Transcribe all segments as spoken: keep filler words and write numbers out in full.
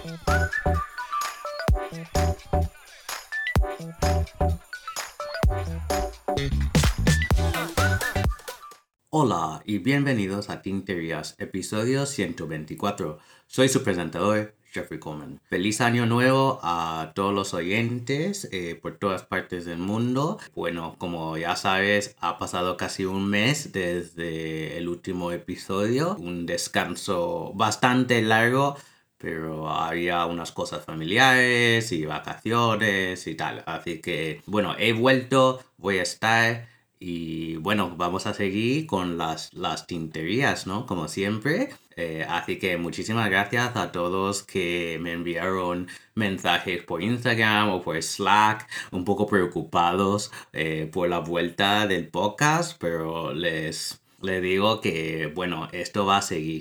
Hola y bienvenidos a Tinterías, episodio ciento veinticuatro. Soy su presentador, Jeffrey Coleman. Feliz año nuevo a todos los oyentes eh, por todas partes del mundo. Bueno, como ya sabes, ha pasado casi un mes desde el último episodio. Un descanso bastante largo, pero había unas cosas familiares y vacaciones y tal. Así que, bueno, he vuelto, voy a estar... Y bueno, vamos a seguir con las, las tinterías, ¿no? Como siempre. Eh, así que muchísimas gracias a todos que me enviaron mensajes por Instagram o por Slack, un poco preocupados eh, por la vuelta del podcast, pero les, les digo que, bueno, esto va a seguir.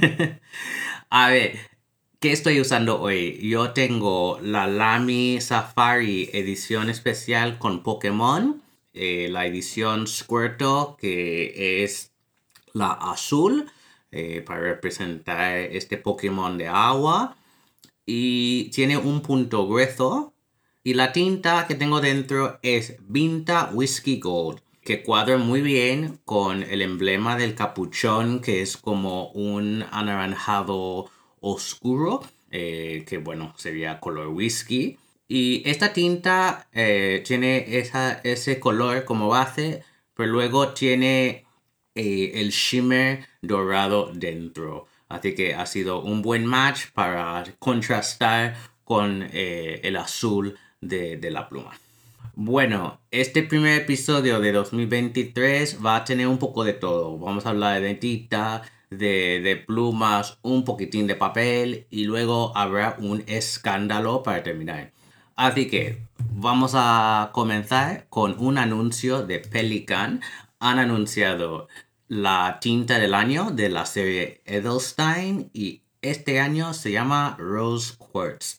A ver, ¿qué estoy usando hoy? Yo tengo la Lamy Safari edición especial con Pokémon. Eh, la edición Squirtle, que es la azul, eh, para representar este Pokémon de agua. Y tiene un punto grueso. Y la tinta que tengo dentro es Vinta Whiskey Gold, que cuadra muy bien con el emblema del capuchón, que es como un anaranjado oscuro, eh, que bueno, sería color whisky. Y esta tinta eh, tiene esa, ese color como base, pero luego tiene eh, el shimmer dorado dentro. Así que ha sido un buen match para contrastar con eh, el azul de, de la pluma. Bueno, este primer episodio de dos mil veintitrés va a tener un poco de todo. Vamos a hablar de tinta, de, de plumas, un poquitín de papel y luego habrá un escándalo para terminar. Así que vamos a comenzar con un anuncio de Pelikan. Han anunciado la tinta del año de la serie Edelstein y este año se llama Rose Quartz.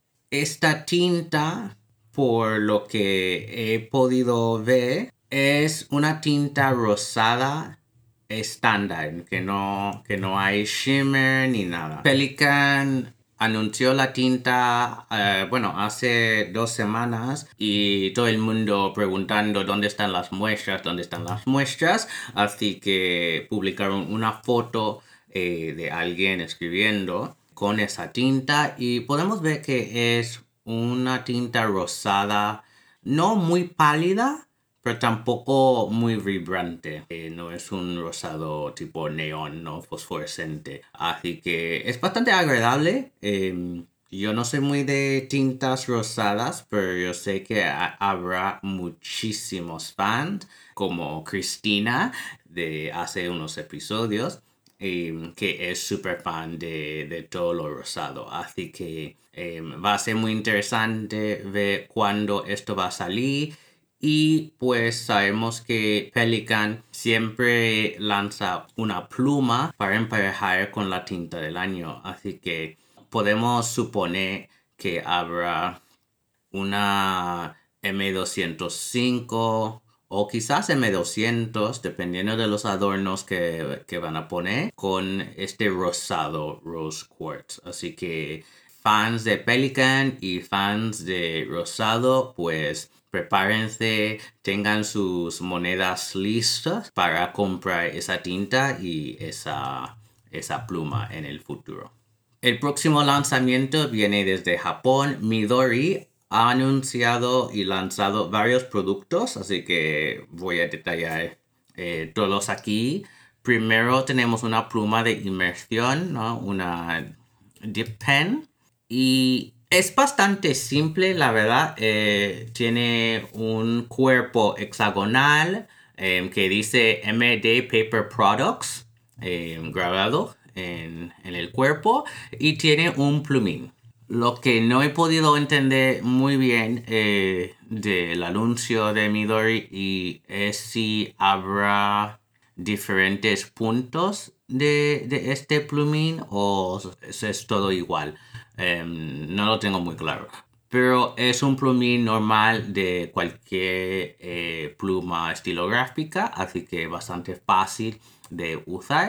Esta tinta, por lo que he podido ver, es una tinta rosada estándar, que no, que no hay shimmer ni nada. Pelikan anunció la tinta, uh, bueno, hace dos semanas y todo el mundo preguntando dónde están las muestras, dónde están las muestras. Así que publicaron una foto eh, de alguien escribiendo con esa tinta y podemos ver que es una tinta rosada, no muy pálida, pero tampoco muy vibrante. Eh, no es un rosado tipo neón, ¿no? Fosforescente. Así que es bastante agradable. Eh, yo no soy muy de tintas rosadas, pero yo sé que ha- habrá muchísimos fans, como Cristina de hace unos episodios, eh, que es súper fan de, de todo lo rosado. Así que eh, va a ser muy interesante ver cuándo esto va a salir. Y pues sabemos que Pelikan siempre lanza una pluma para emparejar con la tinta del año. Así que podemos suponer que habrá una eme doscientos cinco o quizás eme doscientos, dependiendo de los adornos que, que van a poner, con este rosado Rose Quartz. Así que fans de Pelikan y fans de rosado, pues prepárense, tengan sus monedas listas para comprar esa tinta y esa, esa pluma en el futuro. El próximo lanzamiento viene desde Japón. Midori ha anunciado y lanzado varios productos, así que voy a detallar eh, todos aquí. Primero tenemos una pluma de inmersión, ¿no? Una dip pen. Y es bastante simple, la verdad. Eh, tiene un cuerpo hexagonal eh, que dice eme de Paper Products eh, grabado en, en el cuerpo y tiene un plumín. Lo que no he podido entender muy bien eh, del anuncio de Midori y es si habrá diferentes puntos de, de este plumín o es, es todo igual. Um, no lo tengo muy claro. Pero es un plumín normal de cualquier eh, pluma estilográfica, así que bastante fácil de usar.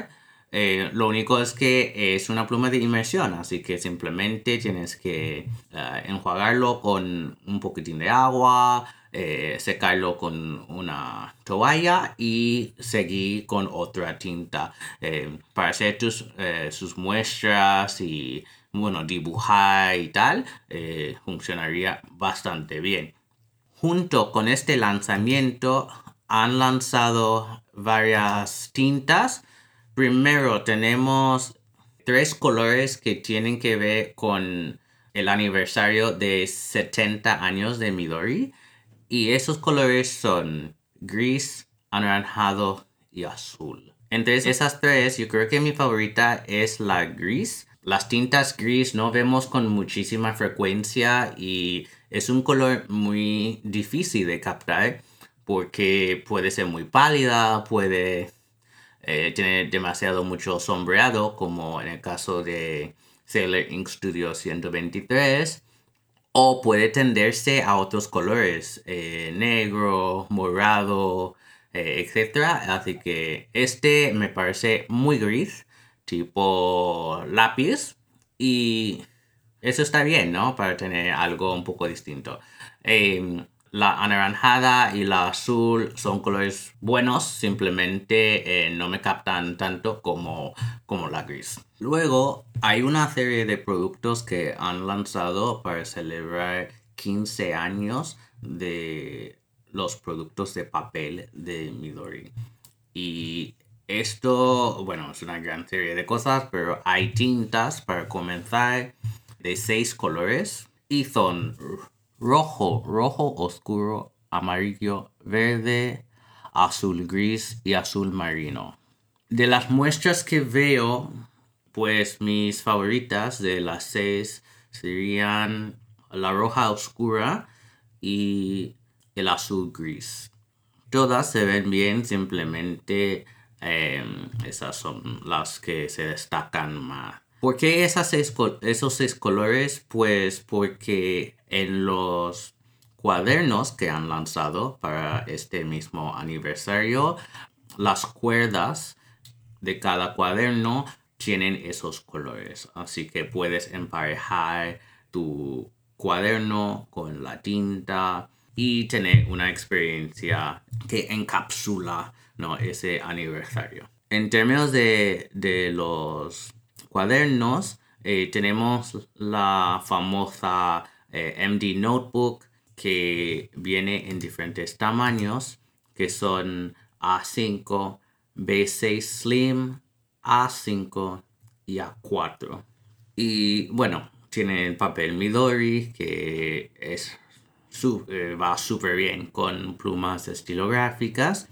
Eh, lo único es que es una pluma de inmersión, así que simplemente tienes que uh, enjuagarlo con un poquitín de agua, eh, secarlo con una toalla y seguir con otra tinta eh, para hacer tus, eh, sus muestras y bueno, dibujar y tal, eh, funcionaría bastante bien. Junto con este lanzamiento han lanzado varias tintas. Primero tenemos tres colores que tienen que ver con el aniversario de setenta años de Midori. Y esos colores son gris, anaranjado y azul. Entre esas tres, yo creo que mi favorita es la gris. Las tintas gris no vemos con muchísima frecuencia y es un color muy difícil de captar porque puede ser muy pálida, puede eh, tener demasiado mucho sombreado, como en el caso de Sailor Ink Studio ciento veintitrés. O puede tenderse a otros colores, eh, negro, morado, eh, etcétera. Así que este me parece muy gris, tipo lápiz. Y eso está bien, ¿no? Para tener algo un poco distinto. Eh, la anaranjada y la azul son colores buenos, simplemente eh, no me captan tanto como, como la gris. Luego hay una serie de productos que han lanzado para celebrar quince años de los productos de papel de Midori. Y esto, bueno, es una gran serie de cosas, pero hay tintas para comenzar de seis colores y son rojo, rojo oscuro, amarillo, verde, azul gris y azul marino. De las muestras que veo, pues mis favoritas de las seis serían la roja oscura y el azul gris. Todas se ven bien, simplemente eh, esas son las que se destacan más. ¿Por qué esas seis, esos seis colores? Pues porque en los cuadernos que han lanzado para este mismo aniversario, las cuerdas de cada cuaderno tienen esos colores. Así que puedes emparejar tu cuaderno con la tinta y tener una experiencia que encapsula, ¿no?, ese aniversario. En términos de, de los cuadernos, eh, tenemos la famosa eh, M D Notebook que viene en diferentes tamaños, que son A cinco, B seis Slim, A cinco y A cuatro. Y bueno, tiene el papel Midori, que es su, eh, va súper bien con plumas estilográficas.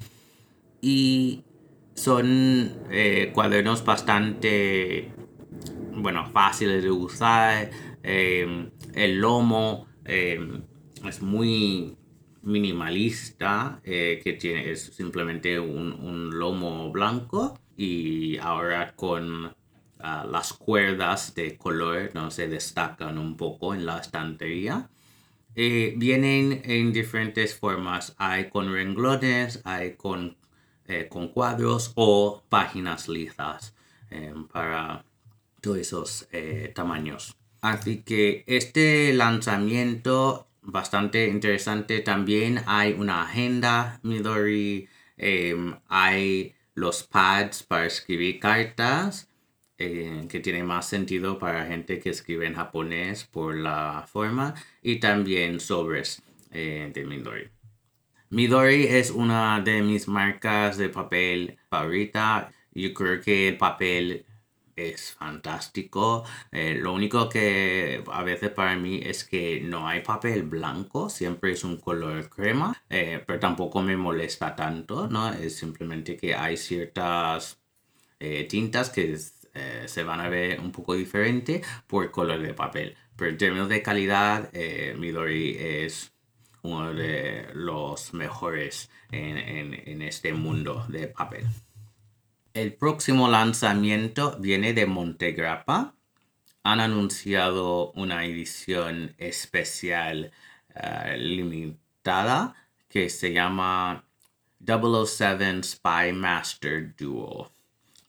Y son eh, cuadernos bastante, bueno, fáciles de usar. Eh, el lomo eh, es muy minimalista, eh, que tiene, es simplemente un, un lomo blanco. Y ahora con uh, las cuerdas de color, no se destacan un poco en la estantería. Eh, vienen en diferentes formas. Hay con renglones, hay con, eh, con cuadros o páginas lisas eh, para todos esos eh, tamaños. Así que este lanzamiento bastante interesante. También hay una agenda Midori, eh, hay los pads para escribir cartas, eh, que tiene más sentido para gente que escribe en japonés por la forma, y también sobres eh, de Midori. Midori es una de mis marcas de papel favorita. Yo creo que el papel es fantástico. Eh, lo único que a veces para mí es que no hay papel blanco, siempre es un color crema, eh, pero tampoco me molesta tanto, ¿no? Es simplemente que hay ciertas eh, tintas que eh, se van a ver un poco diferente por color de papel. Pero en términos de calidad, eh, Midori es uno de los mejores en, en, en este mundo de papel. El próximo lanzamiento viene de Montegrappa. Han anunciado una edición especial uh, limitada que se llama double oh seven Spy Master Duel,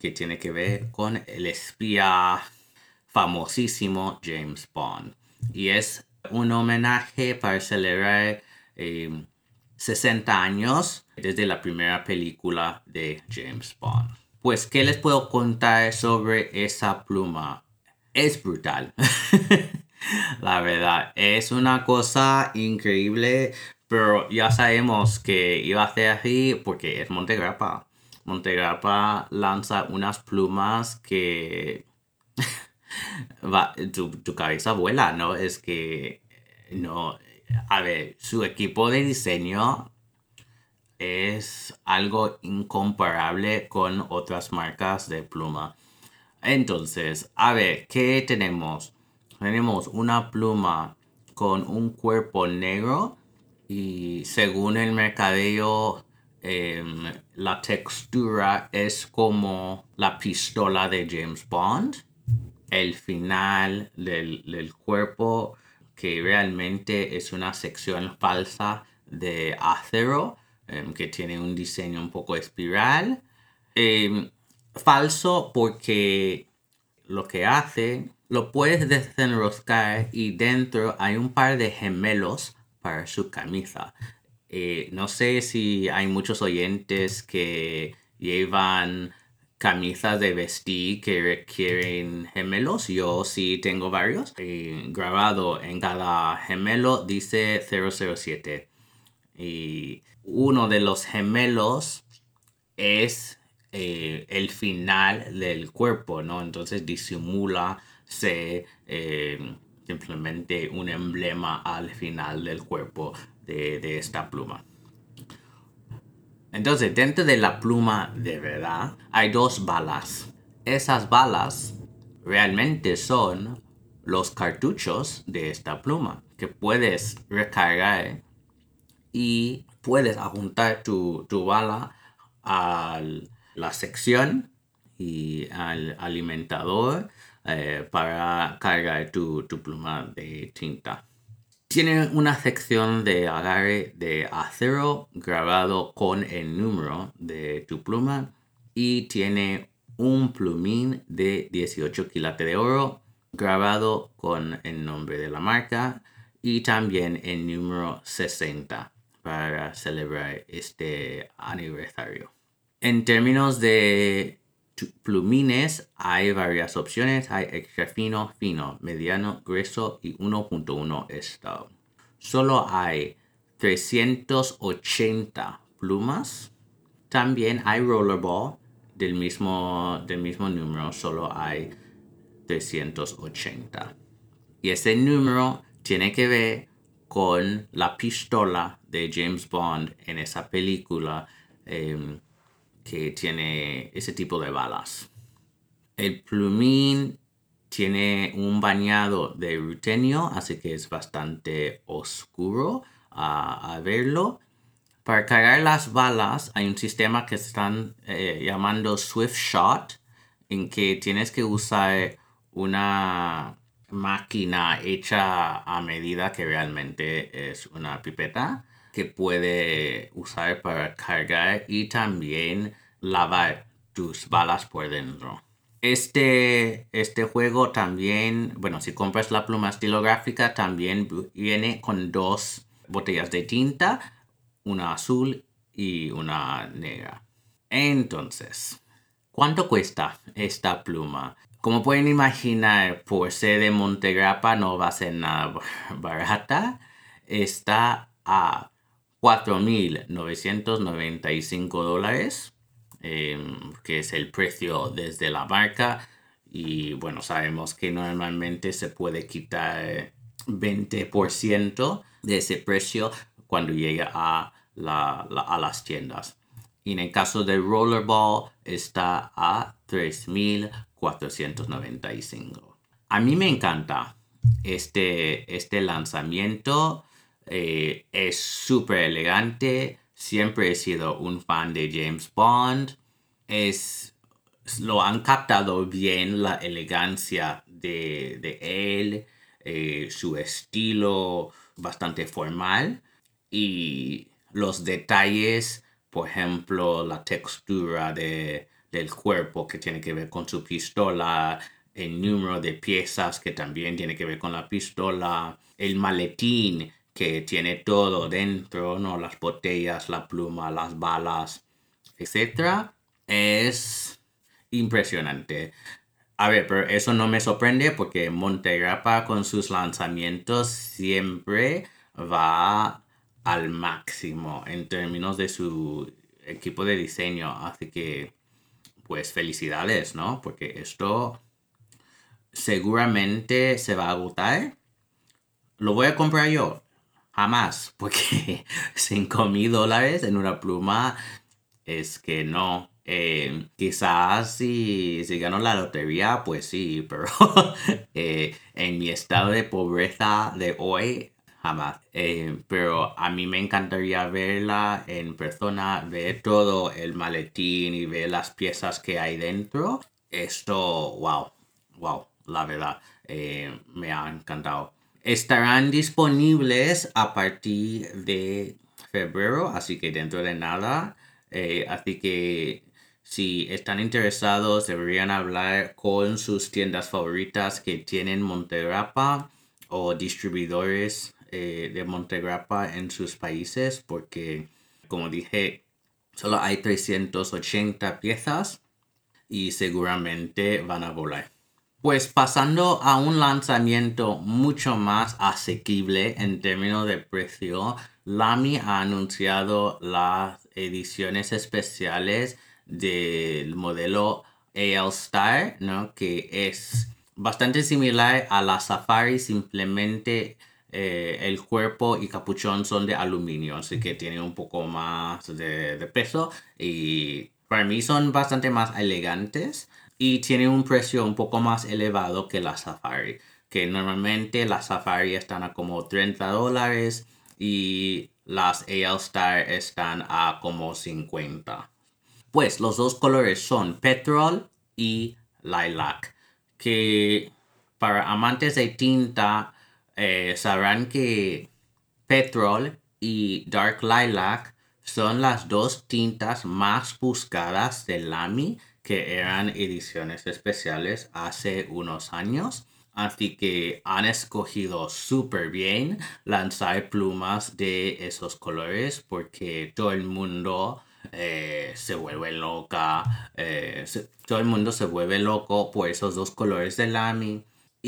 que tiene que ver con el espía famosísimo James Bond. Y es un homenaje para celebrar eh, sesenta años desde la primera película de James Bond. Pues, ¿qué les puedo contar sobre esa pluma? Es brutal. La verdad, es una cosa increíble, pero ya sabemos que iba a ser así porque es Montegrappa. Montegrappa lanza unas plumas que va, tu, tu cabeza vuela, ¿no? Es que, no, a ver, su equipo de diseño es algo incomparable con otras marcas de pluma. Entonces, a ver, ¿qué tenemos? Tenemos una pluma con un cuerpo negro y según el mercadeo, eh, la textura es como la pistola de James Bond. El final del, del cuerpo, que realmente es una sección falsa de acero, eh, que tiene un diseño un poco espiral. Eh, falso porque lo que hace, lo puedes desenroscar y dentro hay un par de gemelos para su camisa. Eh, no sé si hay muchos oyentes que llevan camisas de vestir que requieren gemelos. Yo sí tengo varios. Eh, grabado en cada gemelo dice cero cero siete. Y uno de los gemelos es eh, el final del cuerpo, ¿no? Entonces disimula se, eh, simplemente un emblema al final del cuerpo de, de esta pluma. Entonces, dentro de la pluma de verdad hay dos balas. Esas balas realmente son los cartuchos de esta pluma que puedes recargar y puedes adjuntar tu, tu bala a la sección y al alimentador eh, para cargar tu, tu pluma de tinta. Tiene una sección de agarre de acero grabado con el número de tu pluma y tiene un plumín de dieciocho quilates de oro grabado con el nombre de la marca y también el número sesenta para celebrar este aniversario. En términos de plumines hay varias opciones. Hay extra fino, fino, mediano, grueso y uno punto uno style. Solo hay trescientas ochenta plumas. También hay rollerball del mismo, del mismo número. Solo hay trescientas ochenta. Y ese número tiene que ver con la pistola de James Bond en esa película eh, que tiene ese tipo de balas. El plumín tiene un bañado de rutenio, así que es bastante oscuro a, a verlo. Para cargar las balas hay un sistema que están eh, llamando Swift Shot, en que tienes que usar una máquina hecha a medida que realmente es una pipeta que puede usar para cargar y también lavar tus balas por dentro. Este, este juego también, bueno, si compras la pluma estilográfica, también viene con dos botellas de tinta, una azul y una negra. Entonces, ¿cuánto cuesta esta pluma? Como pueden imaginar, por ser de Montegrappa no va a ser nada barata. Está a cuatro mil novecientos noventa y cinco dólares, eh, que es el precio desde la marca. Y bueno, sabemos que normalmente se puede quitar veinte por ciento de ese precio cuando llega a, la, la, a las tiendas. Y en el caso del rollerball está a tres mil cuatrocientos noventa y cinco. A mí me encanta este, este lanzamiento. Eh, es súper elegante. Siempre he sido un fan de James Bond. Es, lo han captado bien la elegancia de, de él, eh, su estilo bastante formal y los detalles, por ejemplo, la textura de del cuerpo, que tiene que ver con su pistola, el número de piezas, que también tiene que ver con la pistola, el maletín, que tiene todo dentro, ¿no? Las botellas, la pluma, las balas, etcétera. Es impresionante. A ver, pero eso no me sorprende porque Montegrappa con sus lanzamientos siempre va al máximo en términos de su equipo de diseño. Así que, pues felicidades, ¿no? Porque esto seguramente se va a agotar. ¿Lo voy a comprar yo? Jamás, porque cinco mil dólares en una pluma es que no. Eh, quizás si, si gano la lotería, pues sí, pero eh, en mi estado de pobreza de hoy, jamás. Eh, pero a mí me encantaría verla en persona, ver todo el maletín y ver las piezas que hay dentro. Esto, wow, wow, la verdad, eh, me ha encantado. Estarán disponibles a partir de febrero, así que dentro de nada. Eh, así que si están interesados, deberían hablar con sus tiendas favoritas que tienen Montegrappa o distribuidores eh, de Montegrappa en sus países, porque, como dije, solo hay trescientas ochenta piezas y seguramente van a volar. Pues pasando a un lanzamiento mucho más asequible en términos de precio, Lamy ha anunciado las ediciones especiales del modelo A L Star, ¿no? Que es bastante similar a la Safari, simplemente eh, el cuerpo y capuchón son de aluminio, así que tiene un poco más de, de peso y para mí son bastante más elegantes y tiene un precio un poco más elevado que la Safari, que normalmente las Safari están a como treinta dólares y las A L Star están a como cincuenta. Pues los dos colores son Petrol y Lilac, que para amantes de tinta eh, sabrán que Petrol y Dark Lilac son las dos tintas más buscadas de Lamy, que eran ediciones especiales hace unos años. Así que han escogido súper bien lanzar plumas de esos colores porque todo el mundo eh, se vuelve loca. Eh, se, todo el mundo se vuelve loco por esos dos colores de Lamy.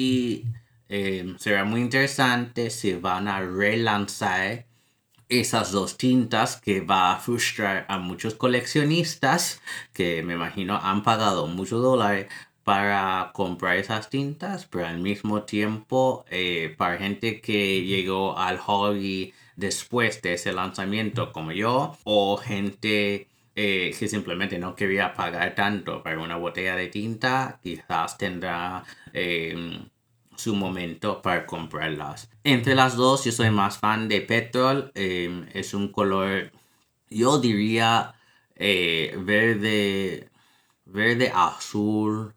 Y eh, será muy interesante si van a relanzar esas dos tintas, que va a frustrar a muchos coleccionistas que me imagino han pagado muchos dólares para comprar esas tintas, pero al mismo tiempo eh, para gente que llegó al hobby después de ese lanzamiento como yo, o gente eh, que simplemente no quería pagar tanto para una botella de tinta, quizás tendrá eh, su momento para comprarlas. Entre las dos, yo soy más fan de Petrol. Eh, es un color, yo diría, eh, verde, verde azul,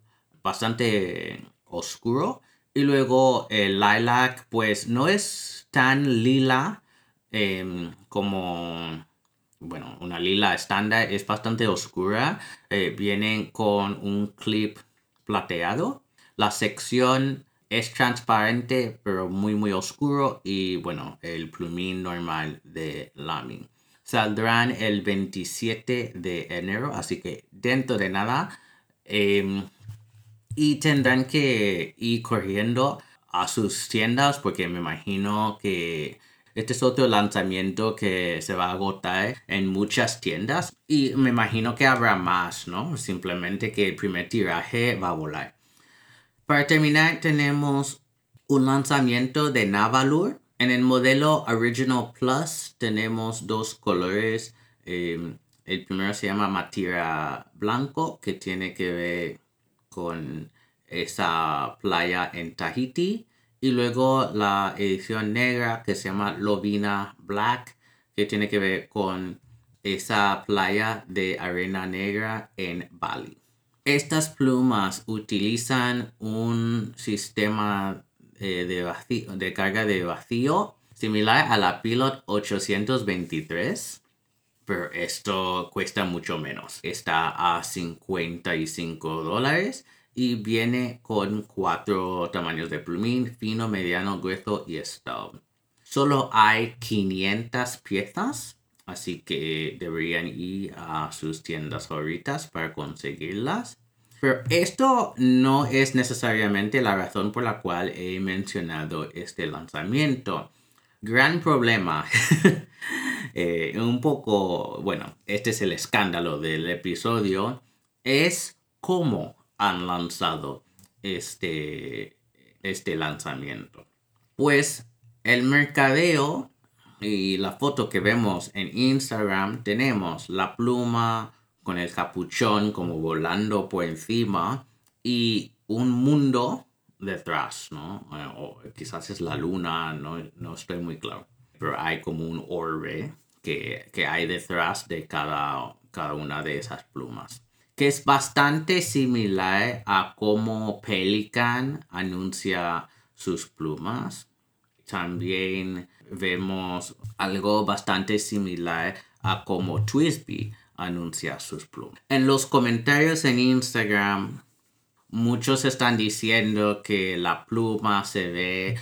bastante oscuro. Y luego el lilac, pues no es tan lila eh, como, bueno, una lila estándar, es bastante oscura. Eh, vienen con un clip plateado. La sección es transparente, pero muy, muy oscuro. Y bueno, el plumín normal de Lamy. Saldrán el veintisiete de enero, así que dentro de nada. Eh, y tendrán que ir corriendo a sus tiendas porque me imagino que este es otro lanzamiento que se va a agotar en muchas tiendas. Y me imagino que habrá más, ¿no? Simplemente que el primer tiraje va a volar. Para terminar, tenemos un lanzamiento de Navalur. En el modelo Original Plus tenemos dos colores. Eh, el primero se llama Matira Blanco, que tiene que ver con esa playa en Tahiti. Y luego la edición negra, que se llama Lovina Black, que tiene que ver con esa playa de arena negra en Bali. Estas plumas utilizan un sistema eh, de, vacío, de carga de vacío similar a la Pilot ochocientos veintitrés, pero esto cuesta mucho menos. Está a cincuenta y cinco dólares y viene con cuatro tamaños de plumín: fino, mediano, grueso y stub. Solo hay quinientas piezas, así que deberían ir a sus tiendas favoritas para conseguirlas. Pero esto no es necesariamente la razón por la cual he mencionado este lanzamiento. Gran problema. eh, un poco, bueno, este es el escándalo del episodio. Es cómo han lanzado este, este lanzamiento. Pues el mercadeo y la foto que vemos en Instagram, tenemos la pluma con el capuchón como volando por encima y un mundo detrás, ¿no? O quizás es la luna, no, no estoy muy claro. Pero hay como un orbe que, que hay detrás de cada, cada una de esas plumas, que es bastante similar a cómo Pelican anuncia sus plumas. También vemos algo bastante similar a cómo TWSBI anuncia sus plumas. En los comentarios en Instagram, muchos están diciendo que la pluma se ve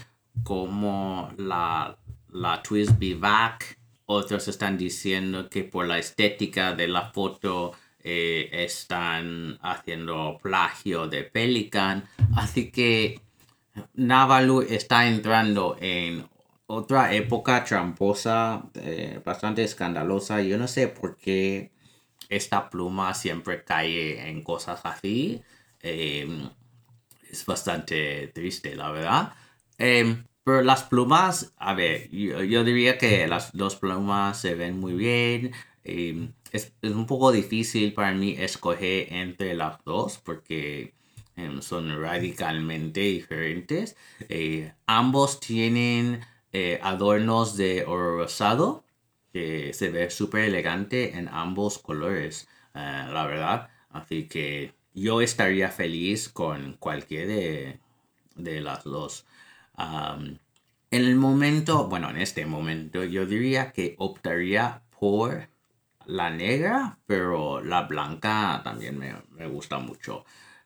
como la, la TWSBI V A C. Otros están diciendo que por la estética de la foto eh, están haciendo plagio de Pelican. Así que Navalu está entrando en otra época tramposa, eh, bastante escandalosa. Yo no sé por qué esta pluma siempre cae en cosas así. Eh, es bastante triste, la verdad. Eh, pero las plumas, a ver, yo, yo diría que las dos plumas se ven muy bien. Eh, es, es un poco difícil para mí escoger entre las dos porque eh, son radicalmente diferentes. Eh, ambos tienen eh, adornos de oro rosado que se ve súper elegante en ambos colores, eh, la verdad. Así que yo estaría feliz con cualquiera de, de las dos. Um, en el momento, bueno, en este momento yo diría que optaría por la negra, pero la blanca también me, me gusta mucho.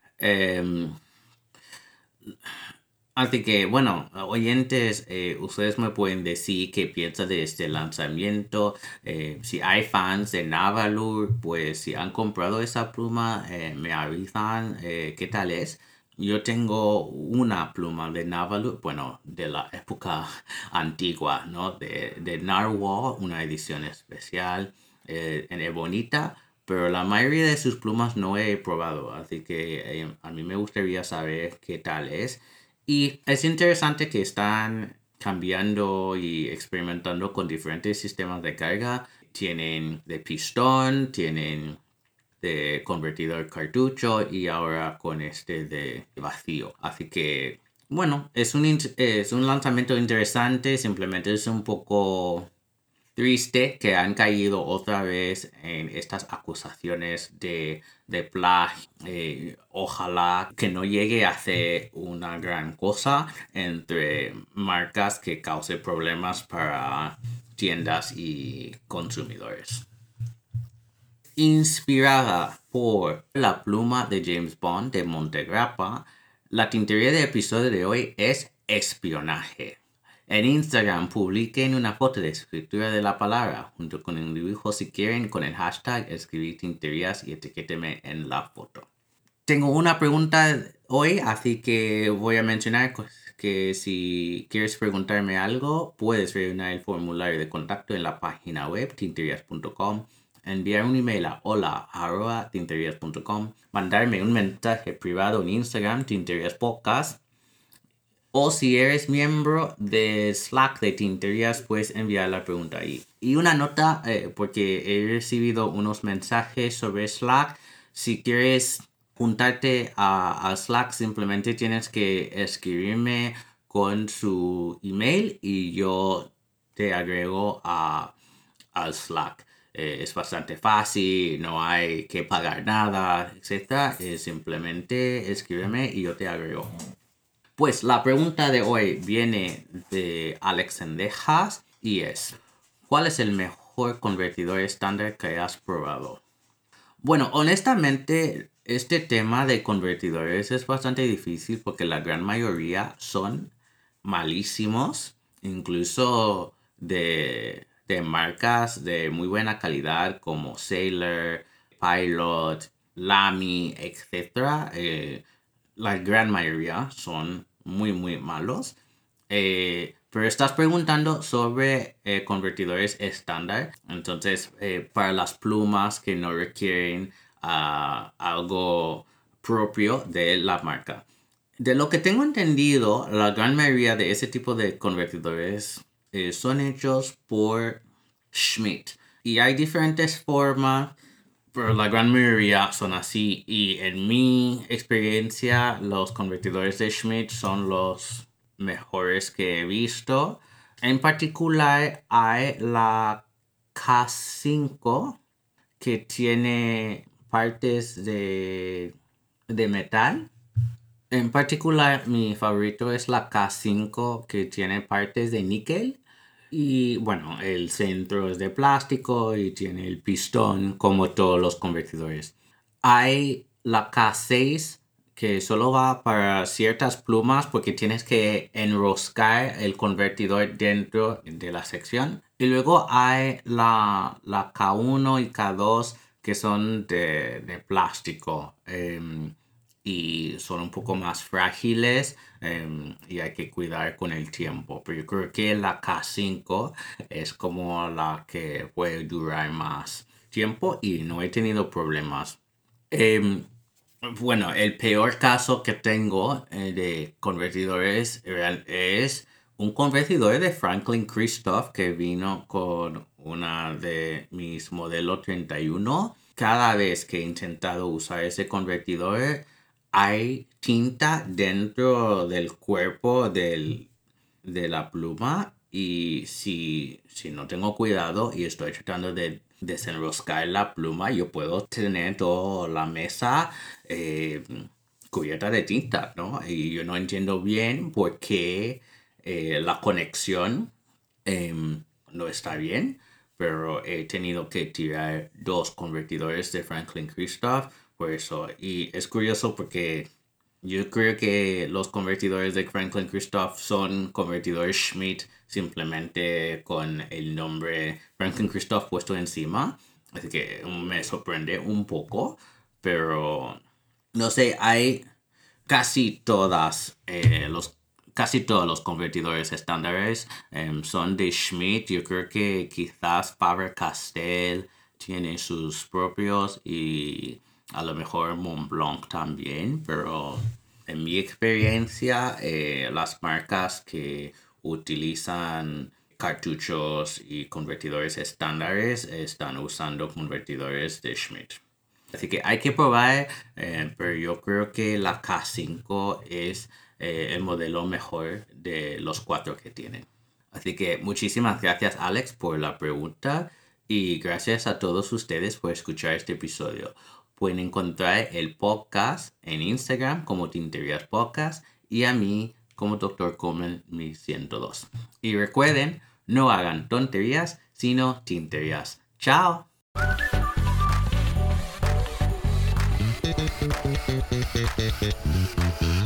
Um, Así que, bueno, oyentes, eh, ustedes me pueden decir qué piensan de este lanzamiento. Eh, si hay fans de Navalu, pues si han comprado esa pluma, eh, me avisan eh, qué tal es. Yo tengo una pluma de Navalu, bueno, de la época antigua, ¿no? De, de Narwhal, una edición especial eh, en ebonita. Pero la mayoría de sus plumas no he probado, así que eh, a mí me gustaría saber qué tal es. Y es interesante que están cambiando y experimentando con diferentes sistemas de carga. Tienen de pistón, tienen de convertidor cartucho y ahora con este de vacío. Así que, bueno, es un, es un lanzamiento interesante. Simplemente es un poco triste que han caído otra vez en estas acusaciones de, de plagio. Eh, ojalá que no llegue a ser una gran cosa entre marcas que cause problemas para tiendas y consumidores. Inspirada por la pluma de James Bond de Montegrappa, la tintería del episodio de hoy es espionaje. En Instagram publiquen una foto de escritura de la palabra junto con un dibujo si quieren con el hashtag escribir tinterías y etiquéteme en la foto. Tengo una pregunta hoy, así que voy a mencionar que si quieres preguntarme algo, puedes rellenar el formulario de contacto en la página web tinterías punto com, enviar un email a hola arroba tinterías punto com, mandarme un mensaje privado en Instagram, Tinterías Podcast, o si eres miembro de Slack de Tinterías, puedes enviar la pregunta ahí. Y una nota, eh, porque he recibido unos mensajes sobre Slack. Si quieres juntarte a, a Slack, simplemente tienes que escribirme con su email y yo te agrego a, a Slack. Eh, es bastante fácil, no hay que pagar nada, etcétera. Eh, simplemente escríbeme y yo te agrego. Pues la pregunta de hoy viene de Alex Sendejas y es: ¿cuál es el mejor mejor convertidor estándar que hayas probado? Bueno, honestamente, este tema de convertidores es bastante difícil porque la gran mayoría son malísimos, incluso de, de marcas de muy buena calidad como Sailor, Pilot, Lamy, etcétera. Eh, la gran mayoría son muy, muy malos. Eh, pero estás preguntando sobre eh, convertidores estándar. Entonces, eh, para las plumas que no requieren uh, algo propio de la marca. De lo que tengo entendido, la gran mayoría de ese tipo de convertidores eh, son hechos por Schmidt. Y hay diferentes formas, pero la gran mayoría son así. Y en mi experiencia, los convertidores de Schmidt son los mejores que he visto. En particular, hay la K cinco que tiene partes de, de metal. En particular, mi favorito es la K cinco que tiene partes de níquel. Y bueno, el centro es de plástico y tiene el pistón como todos los convertidores. Hay la K seis que solo va para ciertas plumas porque tienes que enroscar el convertidor dentro de la sección. Y luego hay la, la K uno y K dos que son de, de plástico. Um, y son un poco más frágiles um, y hay que cuidar con el tiempo. Pero yo creo que la K cinco es como la que puede durar más tiempo y no he tenido problemas. Um, bueno, el peor caso que tengo eh, de convertidores es un convertidor de Franklin Christoph que vino con una de mis modelo treinta y uno. Cada vez que he intentado usar ese convertidor, hay tinta dentro del cuerpo del, de la pluma y si, si no tengo cuidado y estoy tratando de desenroscar la pluma, yo puedo tener toda la mesa eh, cubierta de tinta, ¿no? Y yo no entiendo bien por qué eh, la conexión eh, no está bien, pero he tenido que tirar dos convertidores de Franklin Christoph por eso. Y es curioso porque yo creo que los convertidores de Franklin Christoph son convertidores Schmidt simplemente con el nombre Franklin Christoph puesto encima. Así que me sorprende un poco, pero no sé, hay casi todas eh, los casi todos los convertidores estándares um, son de Schmidt. Yo creo que quizás Faber-Castell tiene sus propios y a lo mejor Montblanc también, pero en mi experiencia eh, las marcas que utilizan cartuchos y convertidores estándares están usando convertidores de Schmidt. Así que hay que probar, eh, pero yo creo que la K cinco es eh, el modelo mejor de los cuatro que tienen. Así que muchísimas gracias, Alex, por la pregunta y gracias a todos ustedes por escuchar este episodio. Pueden encontrar el podcast en Instagram como Tinterías Podcast y a mí como doctor Coleman mil ciento dos. Y recuerden, no hagan tonterías, sino tinterías. ¡Chao! Thank you.